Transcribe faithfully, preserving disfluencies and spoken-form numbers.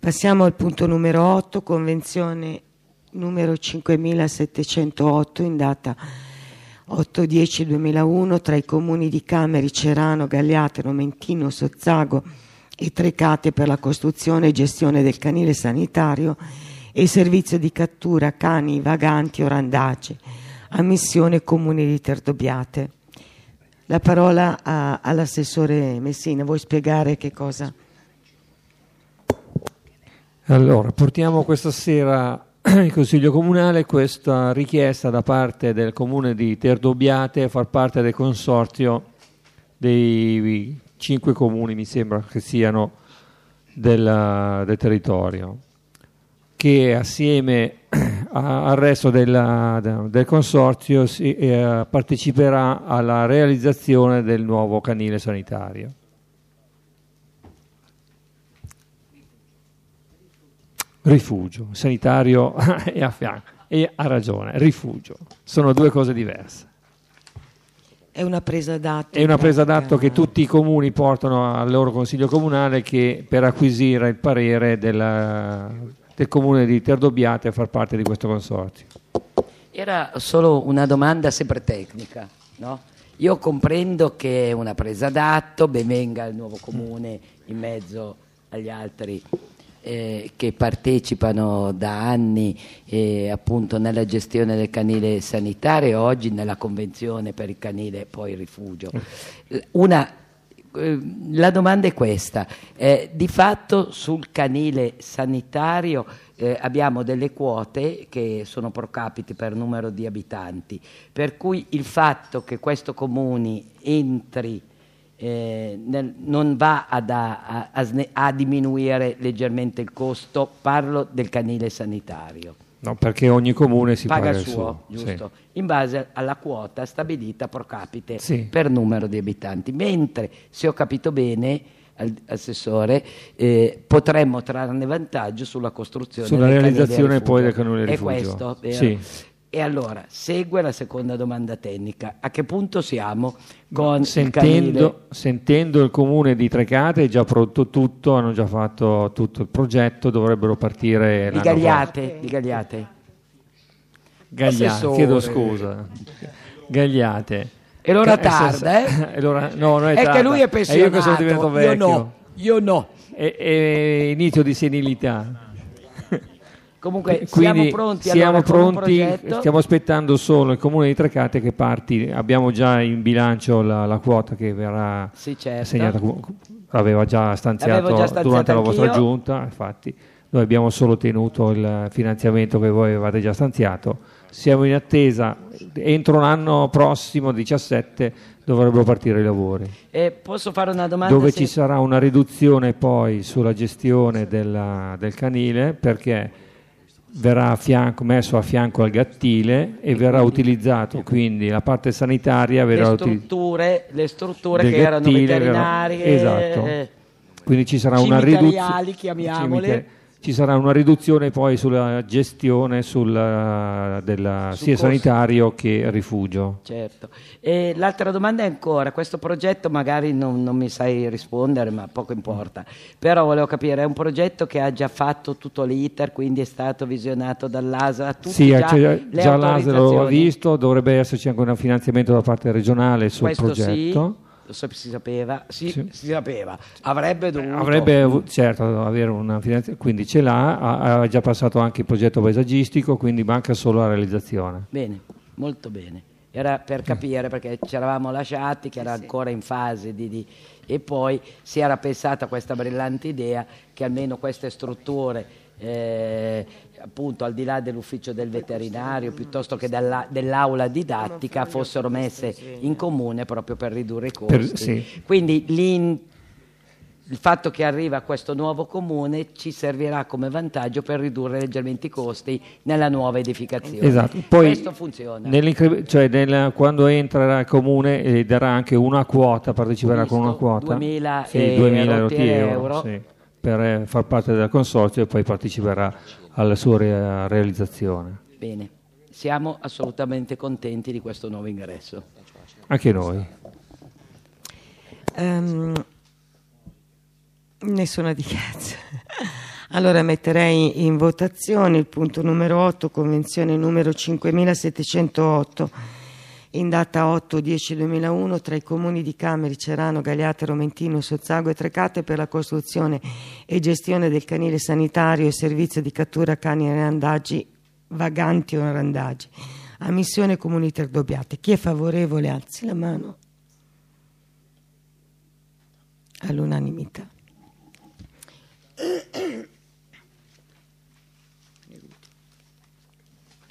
Passiamo al punto numero otto, convenzione numero cinquemilasettecentootto in data otto dieci duemilauno tra i comuni di Cameri, Cerano, Gagliate, Nomentino, Sozzago e Trecate per la costruzione e gestione del canile sanitario e il servizio di cattura cani vaganti o randace a missione comune di Terdobbiate. La parola a, all'assessore Messina. Vuoi spiegare che cosa? Allora, portiamo questa sera in Consiglio Comunale questa richiesta da parte del Comune di Terdobbiate a far parte del consorzio dei cinque comuni, mi sembra che siano del, del territorio, che assieme a, al resto della, del consorzio si, eh, parteciperà alla realizzazione del nuovo canile sanitario. Rifugio, sanitario e a fianco, e ha ragione, rifugio, sono due cose diverse. È una presa d'atto. È una presa d'atto che tutti i comuni portano al loro consiglio comunale che per acquisire il parere della, del comune di Terdobbiate a far parte di questo consorzio. Era solo una domanda sempre tecnica, no? Io comprendo che è una presa d'atto, ben venga il nuovo comune in mezzo agli altri Eh, che partecipano da anni eh, appunto nella gestione del canile sanitario e oggi nella convenzione per il canile poi rifugio. Una, eh, la domanda è questa, eh, di fatto sul canile sanitario eh, abbiamo delle quote che sono pro capite per numero di abitanti, per cui il fatto che questo comune entri Eh, nel, non va ad, a, a, a diminuire leggermente il costo, parlo del canile sanitario. No, perché ogni comune si paga, paga il suo, suo, giusto? Sì. In base alla quota stabilita pro capite sì. per numero di abitanti. Mentre, se ho capito bene, assessore, eh, potremmo trarne vantaggio sulla costruzione sulla del realizzazione poi del canile rifugio. È questo, vero? Sì. E allora, segue la seconda domanda tecnica. A che punto siamo con sentendo, il canile? Sentendo il comune di Trecate è già pronto tutto, hanno già fatto tutto il progetto, dovrebbero partire di Gagliate, di Gagliate. Gagliate, Assessore. chiedo scusa. Gagliate. E l'ora Ca- tarda, eh? E l'ora, no, non è, è tarda. che lui è pensionato. È io che sono diventato vecchio. Io no, io no. È, è inizio di senilità. Comunque Quindi siamo pronti, siamo allora, con un pronti, progetto. stiamo aspettando solo il comune di Trecate che parti, abbiamo già in bilancio la, la quota che verrà sì, certo. assegnata, aveva già stanziato, già stanziato durante la vostra anch'io. giunta, infatti noi abbiamo solo tenuto il finanziamento che voi avevate già stanziato, siamo in attesa, entro l'anno prossimo diciassette dovrebbero partire i lavori. Eh, posso fare una domanda? Dove se... ci sarà una riduzione poi sulla gestione della, del canile perché verrà a fianco, messo a fianco al gattile e, e verrà quindi, utilizzato, quindi la parte sanitaria verrà le strutture, le strutture che erano gattile, veterinarie, esatto. eh, quindi ci sarà una riduzione, chiamiamole. Ci sarà una riduzione poi sulla gestione sulla, della, Su sia costo. sanitario che rifugio. Certo. E l'altra domanda è ancora, questo progetto magari non, non mi sai rispondere, ma poco importa, però volevo capire, è un progetto che ha già fatto tutto l'iter, quindi è stato visionato dall'A S A, tutti sì, già, cioè, le già l'A S A lo ha autorizzazioni? visto, dovrebbe esserci anche un finanziamento da parte regionale sul questo progetto. Sì. Si sapeva, sì, sì. si sapeva, avrebbe dovuto avrebbe certo avere una finanza, quindi ce l'ha, ha, ha già passato anche il progetto paesaggistico, quindi manca solo la realizzazione. Bene, molto bene. Era per capire perché ci eravamo lasciati che era ancora in fase di, di e poi si era pensata questa brillante idea che almeno queste strutture eh, appunto al di là dell'ufficio del veterinario piuttosto che della, dell'aula didattica fossero messe in comune proprio per ridurre i costi. Per, sì. Quindi il fatto che arriva questo nuovo comune ci servirà come vantaggio per ridurre leggermente i costi nella nuova edificazione. Esatto. Poi, questo funziona. Cioè nel, quando entrerà il comune eh, darà anche una quota, parteciperà visto, con una quota. duemila sì, duemila euro, euro. Sì, per eh, far parte del consorzio e poi parteciperà alla sua re- realizzazione. Bene, siamo assolutamente contenti di questo nuovo ingresso. Anche noi. Um, nessuna dichiarazione. Allora metterei in votazione il punto numero otto, convenzione numero cinquemilasettecentootto, in data otto dieci duemilauno tra i comuni di Cameri, Cerano, Gagliate, Romentino, Sozzago e Trecate per la costruzione e gestione del canile sanitario e servizio di cattura cani e randaggi vaganti o randaggi a missione comuni Terdobbiate. Chi è favorevole alzi la mano. All'unanimità.